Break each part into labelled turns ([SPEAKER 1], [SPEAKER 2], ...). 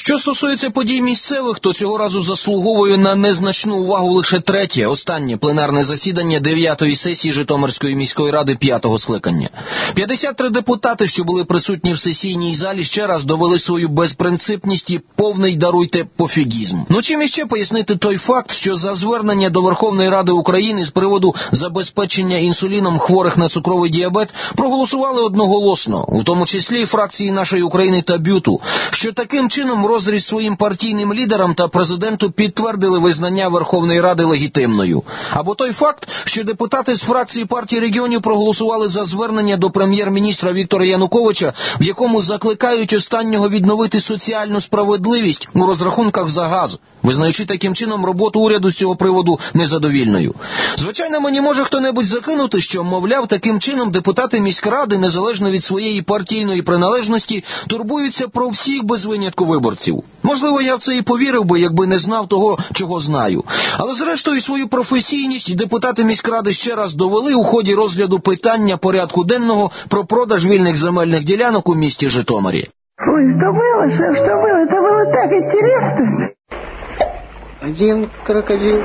[SPEAKER 1] Що стосується подій місцевих, то цього разу заслуговує на незначну увагу лише третє, останнє пленарне засідання 9-ї сесії Житомирської міської ради 5-го скликання. 53 депутати, що були присутні в сесійній залі, ще раз довели свою безпринципність і повний, даруйте, пофігізм. Ну чим іще пояснити той факт, що за звернення до Верховної Ради України з приводу забезпечення інсуліном хворих на цукровий діабет проголосували одноголосно, у тому числі і фракції «Нашої України» та «Бюту», що таким чином в розріз своїм партійним лідерам та президенту підтвердили визнання Верховної Ради легітимною. Або той факт, що депутати з фракції партії регіонів проголосували за звернення до прем'єр-міністра Віктора Януковича, в якому закликають останнього відновити соціальну справедливість у розрахунках за газ, визнаючи таким чином роботу уряду з цього приводу незадовільною. Звичайно, мені може хто-небудь закинути, що, мовляв, таким чином депутати міськради, незалежно від своєї партійної приналежності, турбуються про всіх без винятку виборців. Можливо, я в це і повірив би, якби не знав того, чого знаю. Але зрештою свою професійність депутати міськради ще раз довели у ході розгляду питання порядку денного про продаж вільних земельних ділянок у місті Житомирі.
[SPEAKER 2] Ой, что было? Это было так интересно.
[SPEAKER 3] Один крокодил,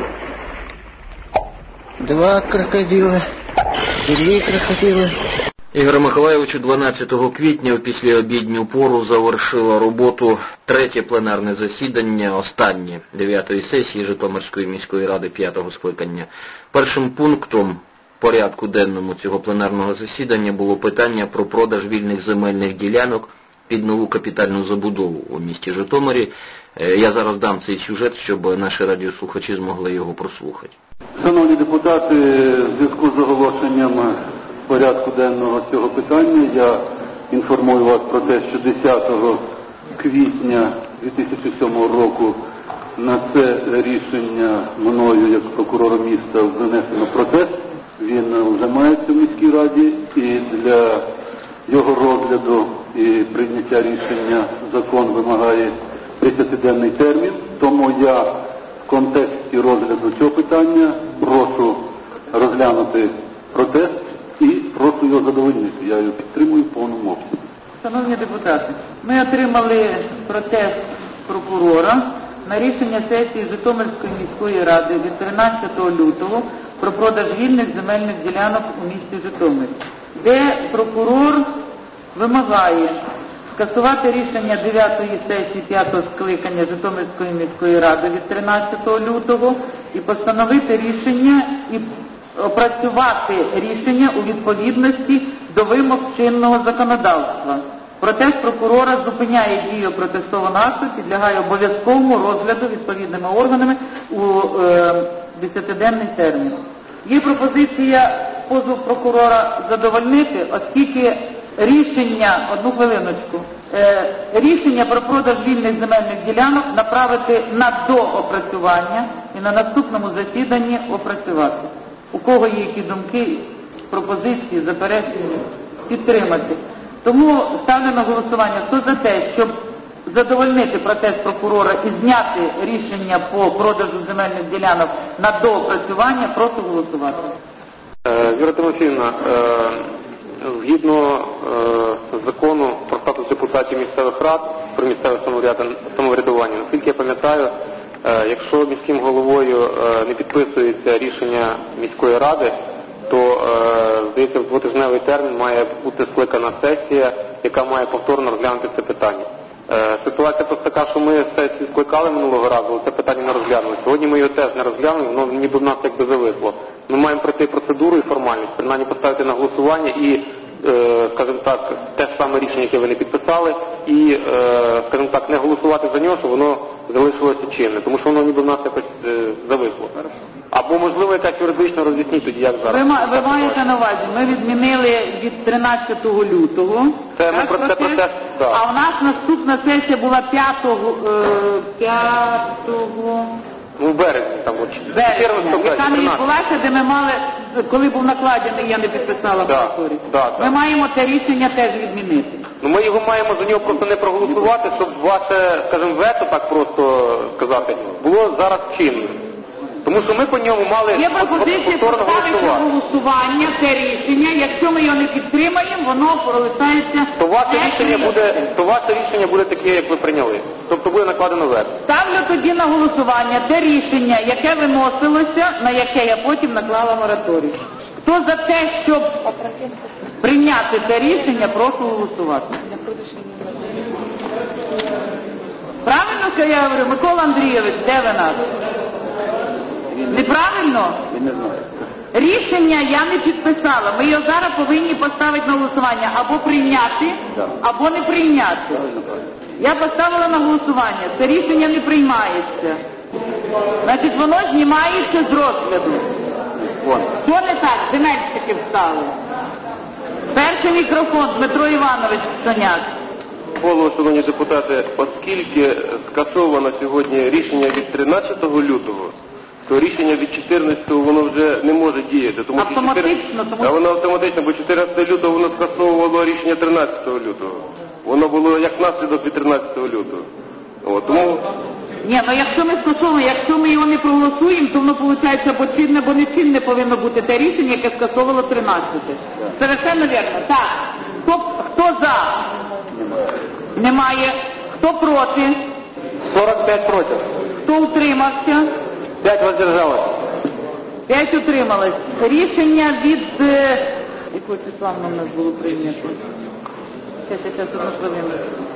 [SPEAKER 3] два крокодила, три крокодила.
[SPEAKER 4] Ігор Миколайович, 12 квітня в післяобідню пору завершила роботу третє пленарне засідання, останнє 9-ї сесії Житомирської міської ради 5-го скликання. Першим пунктом порядку денному цього пленарного засідання було питання про продаж вільних земельних ділянок під нову капітальну забудову у місті Житомирі. Я зараз дам цей сюжет, щоб наші радіослухачі змогли його прослухати.
[SPEAKER 5] Шановні депутати, в зв'язку з оголошенням порядку денного цього питання я інформую вас про те, що 10 квітня 2007 року на це рішення мною, як прокурором міста, занесено протест. Він вже мається в міській раді, і для його розгляду і прийняття рішення закон вимагає 30-денний термін. Тому я в контексті розгляду цього питання прошу розглянути протест і прошу його задовольнити. Я його підтримую в повному обсязі.
[SPEAKER 6] Шановні депутати, ми отримали протест прокурора на рішення сесії Житомирської міської ради від 13 лютого про продаж вільних земельних ділянок у місті Житомир, де прокурор вимагає скасувати рішення 9-ї сесії 5-го скликання Житомирської міської ради від 13 лютого і постановити рішення і опрацювати рішення у відповідності до вимог чинного законодавства. Протест прокурора зупиняє дію протестованого акту, підлягає обов'язковому розгляду відповідними органами у 10-денний термін. Є пропозиція позов прокурора задовольнити, оскільки рішення, одну хвилиночку, рішення про продаж вільних земельних ділянок направити на доопрацювання і на наступному засіданні опрацювати. У кого є які думки, пропозиції, заперечення, підтримати. Тому ставлю на голосування, хто за те, щоб задовольнити протест прокурора і зняти рішення по продажу земельних ділянок на доопрацювання, прошу голосувати.
[SPEAKER 7] Віра Тимофіївна, згідно закону про статус депутатів місцевих рад, про місцеве самоврядування, наскільки я пам'ятаю, якщо міським головою не підписується рішення міської ради, то, здається, в двотижневий термін має бути скликана сесія, яка має повторно розглянути це питання. Ситуація просто така, що ми сесію скликали минулого разу, але це питання не розглянули. Сьогодні ми його теж не розглянули, воно ніби в нас якби зависло. Ми маємо пройти процедуру і формальність, принаймні поставити на голосування і, скажімо так, те ж саме рішення, яке ви не підписали, і, скажімо так, не голосувати за нього, щоб воно залишилося чинне, тому що воно ніби в нас якось зависло. Або, можливо, якась юридично роз'ясніть тоді, як зараз.
[SPEAKER 6] Ви маєте на увазі, ми відмінили від 13 лютого,
[SPEAKER 7] це ми про це протест, да.
[SPEAKER 6] А у нас наступна сесія була 5-го,
[SPEAKER 7] в березні, там,
[SPEAKER 6] яка не відбулася, де ми мали, коли був накладений, я не підписала прокурорі. Ми маємо це рішення теж відмінити.
[SPEAKER 7] Ну, ми його маємо за нього просто не проголосувати, щоб ваше, скажімо, вето, так просто сказати, було зараз чинним. Тому що ми по ньому мали
[SPEAKER 6] Є пропозиція поставити на голосування це рішення. Якщо ми його не підтримаємо, воно пролишається...
[SPEAKER 7] То ваше рішення буде таке, як ви прийняли. Тобто буде накладено вето.
[SPEAKER 6] Ставлю тоді на голосування те рішення, яке виносилося, на яке я потім наклала мораторій. Хто за те, щоб прийняти це рішення, прошу голосувати. Правильно я говорю, Микола Андрійович, де ви нас? Неправильно? Рішення я не підписала. Ми його зараз повинні поставити на голосування. Або прийняти, або не прийняти. Я поставила на голосування. Це рішення не приймається. Значить, воно знімається з розгляду. Що не так? Земельщики встали. Перший мікрофон, Дмитро Іванович Соняк.
[SPEAKER 8] Голово, шановні депутати, оскільки скасовано сьогодні рішення від 13 лютого, то рішення від 14-го воно вже не може діяти. Тому
[SPEAKER 6] автоматично?
[SPEAKER 8] Воно автоматично, бо 14 лютого воно скасовувало рішення 13 лютого. Воно було як наслідок від 13 лютого. Тому...
[SPEAKER 6] Ні, ну якщо ми скасовуємо, якщо ми його не проголосуємо, то воно виходить або чинне, або не чинне повинно бути те рішення, яке скасовувало 13-те. Совершенно вірно. Так. Хто за? Немає. Хто проти?
[SPEAKER 7] 45 проти.
[SPEAKER 6] Хто утримався?
[SPEAKER 7] 5 воздержалось.
[SPEAKER 6] 5 утрималось. Рішення від... Якого числа воно в нас було прийнято? Зараз одну хвилину.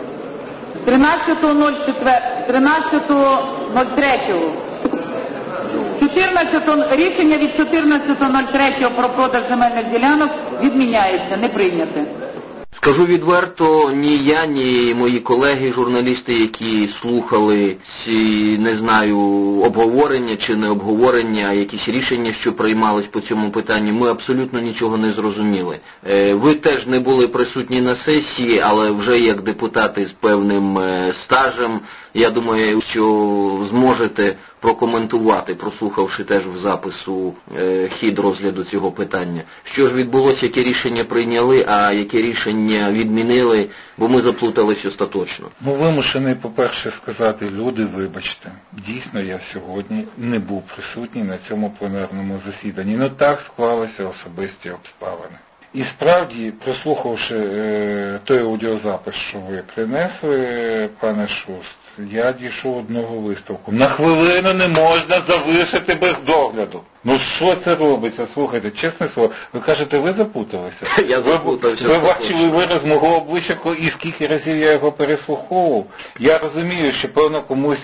[SPEAKER 6] 13.03. Рішення від 14.03 про продаж земельних ділянок відміняється, не прийняте.
[SPEAKER 4] Скажу відверто, ні я, ні мої колеги, журналісти, які слухали ці, не знаю, обговорення чи не обговорення, якісь рішення, що приймались по цьому питанню, ми абсолютно нічого не зрозуміли. Ви теж не були присутні на сесії, але вже як депутати з певним стажем, я думаю, що зможете прокоментувати, прослухавши теж в запису хід розгляду цього питання. Що ж відбулося, яке рішення прийняли, а яке рішення відмінили, бо ми заплутались остаточно.
[SPEAKER 9] Вимушений, по-перше, сказати, люди, вибачте, дійсно я сьогодні не був присутній на цьому пленарному засіданні. Так склалися особисті обставини. І справді, прослухавши той аудіозапис, що ви принесли, пане Шуст, я дійшов одного висновку. На хвилину не можна залишити без догляду. Що це робиться? Слухайте, чесне слово, ви кажете, ви запуталися?
[SPEAKER 4] Я запутався.
[SPEAKER 9] Ви бачили вираз мого обличчя, і скільки разів я його переслуховував? Я розумію, що, певно, комусь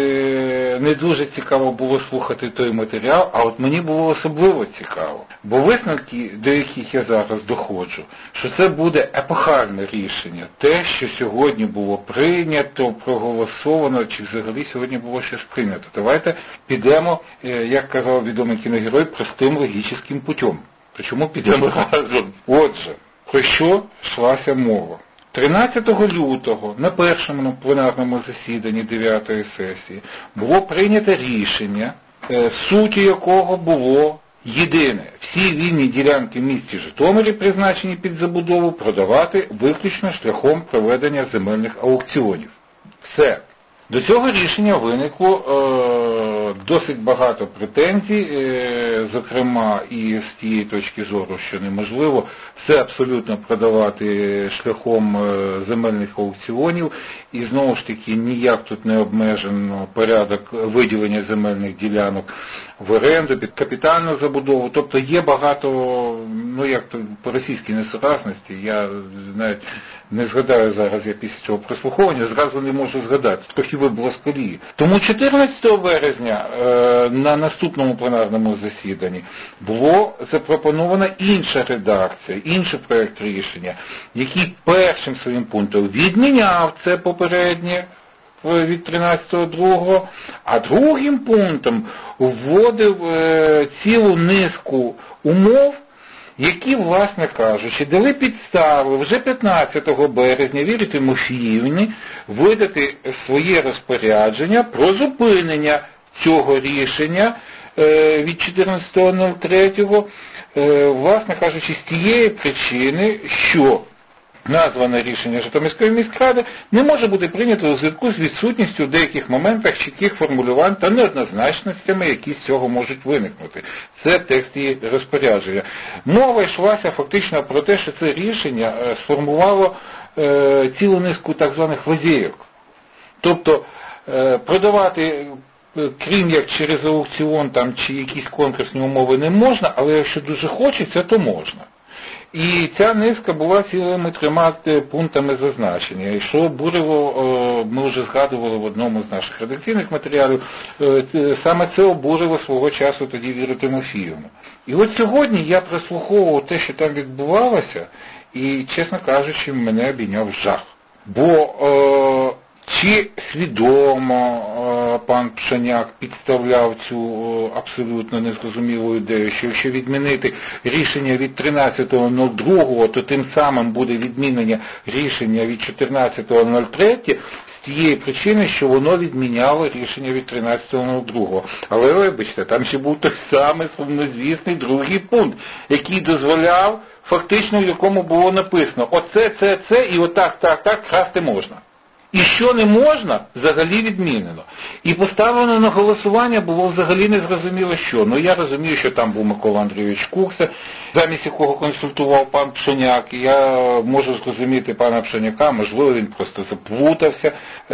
[SPEAKER 9] не дуже цікаво було слухати той матеріал, а от мені було особливо цікаво. Бо висновки, до яких я зараз доходжу, що це буде епохальне рішення. Те, що сьогодні було прийнято, проголосовано, чи взагалі сьогодні було щось прийнято. Давайте підемо, як казав відомий кіногерой, простим логічним путем. Причому підемо разом. Отже, про що йшлася мова? 13 лютого на першому пленарному засіданні 9-ї сесії було прийнято рішення, суттю якого було єдине. Всі вільні ділянки в місті Житомирі, призначені під забудову, продавати виключно шляхом проведення земельних аукціонів. Все. До цього рішення виникло досить багато претензій, зокрема і з тієї точки зору, що неможливо все абсолютно продавати шляхом земельних аукціонів, і знову ж таки ніяк тут не обмежено порядок виділення земельних ділянок в оренду, під капітальну забудову. Тобто є багато, як то по-російській несуразності, я навіть не згадаю зараз, я після цього прослуховування зразу не можу згадати, трохи вибуло з колії. Тому 14 березня на наступному пленарному засіданні було запропонована інша редакція, інший проект рішення, який першим своїм пунктом відміняв це попереднє від 13.02, а другим пунктом вводив цілу низку умов, які, власне кажучи, дали підстави вже 15 березня Вірі Тимофіївні видати своє розпорядження про зупинення цього рішення від 14.03, власне кажучи, з тієї причини, що назване рішення Житомирської міськради не може бути прийнято у зв'язку з відсутністю в деяких моментах чітких формулювань та неоднозначностями, які з цього можуть виникнути. Це текст її розпорядження. Мова йшлася фактично про те, що це рішення сформувало цілу низку так званих лазейок. Тобто продавати, крім як через аукціон там, чи якісь конкурсні умови не можна, але якщо дуже хочеться, то можна. І ця низка була цілими 3 пунктами зазначення. І що обурило, ми вже згадували в одному з наших редакційних матеріалів, саме це обурило свого часу тоді Віру Тимофіївну. І от сьогодні я прослуховував те, що там відбувалося, і, чесно кажучи, мене обійняв жах. Бо чи свідомо пан Пшеняк підставляв цю абсолютно незрозумілу ідею, що якщо відмінити рішення від 13.02, то тим самим буде відмінення рішення від 14.03, з тієї причини, що воно відміняло рішення від 13.02. Але, вибачте, там ще був той самий сумнозвісний другий пункт, який дозволяв, фактично в якому було написано, оце, і отак, красти можна. І що не можна, взагалі відмінено. І поставлено на голосування було взагалі не зрозуміло що. Ну я розумію, що там був Микола Андрійович Кукса, замість якого консультував пан Пшеняк. І я можу зрозуміти пана Пшеняка, можливо він просто заплутався.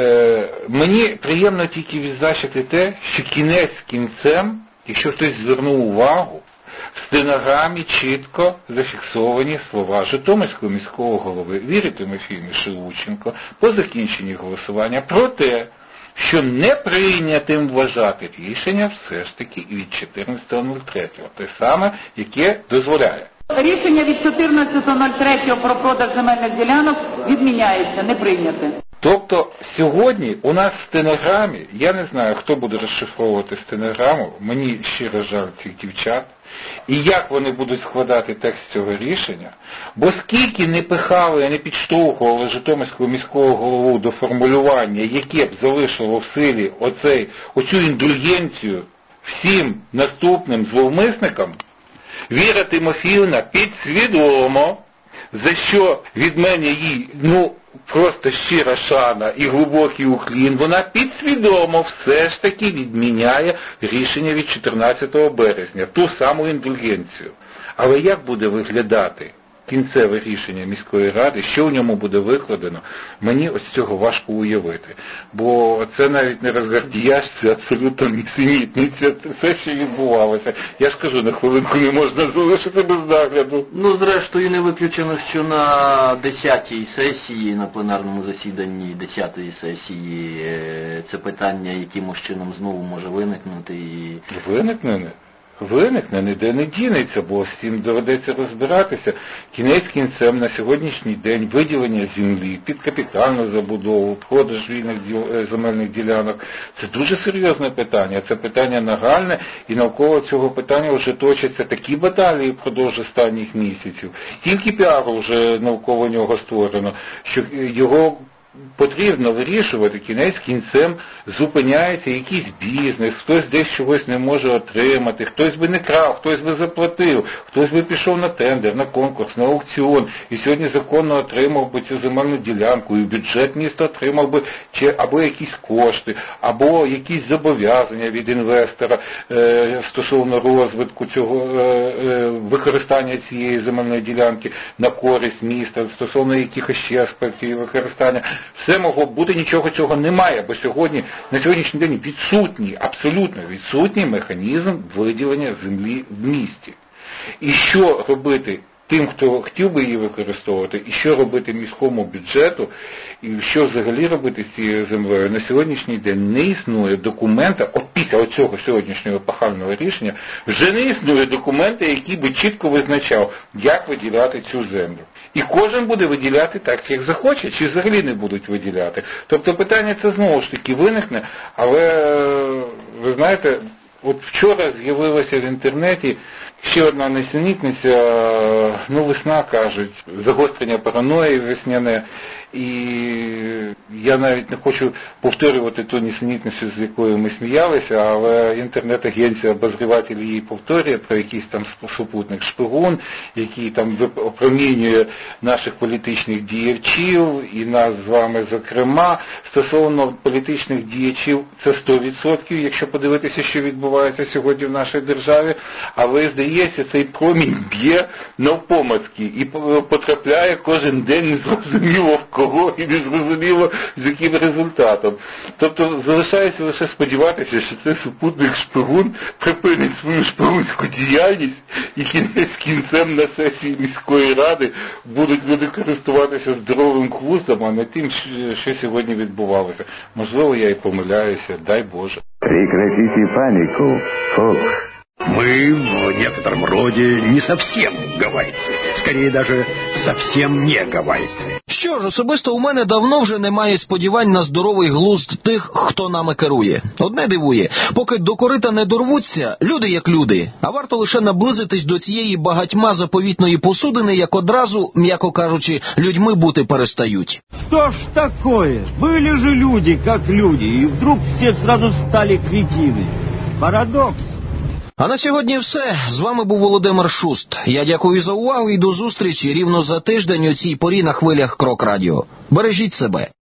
[SPEAKER 9] Мені приємно тільки відзначити те, що кінець кінцем, якщо хтось звернув увагу, в стенограмі чітко зафіксовані слова Житомирського міського голови Віри Тимофіївни Шелудченко по закінченні голосування про те, що не прийнятим вважати рішення все ж таки і від 14.03, те саме, яке дозволяє.
[SPEAKER 6] Рішення від 14.03 про продаж земельних ділянок відміняється, не прийняте.
[SPEAKER 9] Тобто сьогодні у нас в стенограмі, я не знаю, хто буде розшифровувати стенограму, мені щиро жаль цих дівчат, і як вони будуть складати текст цього рішення, бо скільки не пихали, не підштовхували Житомирського міського голову до формулювання, яке б залишило в силі оцю індульгенцію всім наступним зловмисникам, Віра Тимофіївна підсвідомо, за що від мене їй, просто щира шана і глибокий уклін, вона підсвідомо все ж таки відміняє рішення від 14 березня, ту саму індульгенцію. Але як буде виглядати кінцеве рішення міської ради, що в ньому буде викладено, мені ось цього важко уявити. Бо це навіть не розгардіяж, це абсолютно нісенітниця, все, що відбувалося. Я ж кажу, на хвилинку не можна залишити без нагляду.
[SPEAKER 4] Зрештою, не виключено, що на 10-й сесії, на пленарному засіданні 10-ї сесії, це питання якимось чином знову може виникнути і...
[SPEAKER 9] Виникне, ніде не дінеться, бо з цим доведеться розбиратися. Кінець кінцем на сьогоднішній день виділення землі під капітальну забудову, продаж вільних земельних ділянок – це дуже серйозне питання. Це питання нагальне, і навколо цього питання вже точаться такі баталії впродовж останніх місяців. Тільки піару вже навколо нього створено, що його потрібно вирішувати, кінець кінцем зупиняється якийсь бізнес, хтось десь чогось не може отримати, хтось би не крав, хтось би заплатив, хтось би пішов на тендер, на конкурс, на аукціон, і сьогодні законно отримав би цю земельну ділянку, і бюджет міста отримав би або якісь кошти, або якісь зобов'язання від інвестора стосовно розвитку цього, використання цієї земельної ділянки на користь міста, стосовно якихось ще аспектів використання. Все могло бути, нічого цього немає, бо на сьогоднішній день абсолютно відсутній механізм виділення землі в місті. І що робити тим, хто хотів би її використовувати, і що робити міському бюджету, і що взагалі робити з цією землею, на сьогоднішній день не існує документа, після цього сьогоднішнього епохального рішення, вже не існує документа, який би чітко визначав, як виділяти цю землю. І кожен буде виділяти так, як захоче, чи взагалі не будуть виділяти. Тобто питання це знову ж таки виникне, але, ви знаєте, от вчора з'явилося в інтернеті ще одна несенітниця, весна, кажуть, загострення параної весняне. і я навіть не хочу повторювати ту нісенітницю, з якою ми сміялися, але інтернет-агенція обозріватель її повторює про якийсь там супутник шпигун, який там опромінює наших політичних діячів і нас з вами зокрема. Стосовно політичних діячів це 100%, якщо подивитися, що відбувається сьогодні в нашій державі, але, здається, цей промінь б'є навпомацьки і потрапляє кожен день незрозуміло в кого і незрозуміло з яким результатом. Тобто залишається лише сподіватися, що цей супутник шпигун припинить свою шпигунську діяльність і кінець кінцем на сесії міської ради будуть люди користуватися здоровим глуздом, а не тим, що сьогодні відбувалося. Можливо, я і помиляюся, дай Боже.
[SPEAKER 10] Прекратите панику, Фокс.
[SPEAKER 11] Мы в некотором роде не совсем гавайцы. Скорее даже совсем не гавайцы.
[SPEAKER 1] Що ж, особисто у мене давно вже немає сподівань на здоровий глузд тих, хто нами керує. Одне дивує, поки до корита не дорвуться, люди як люди. А варто лише наблизитись до цієї багатьма заповітної посудини, як одразу, м'яко кажучи, людьми бути перестають.
[SPEAKER 12] Что ж такое? Были же люди как люди, и вдруг все сразу стали кретины. Парадокс.
[SPEAKER 1] А на сьогодні все. З вами був Володимир Шуст. Я дякую за увагу і до зустрічі рівно за тиждень у цій порі на хвилях Крок Радіо. Бережіть себе.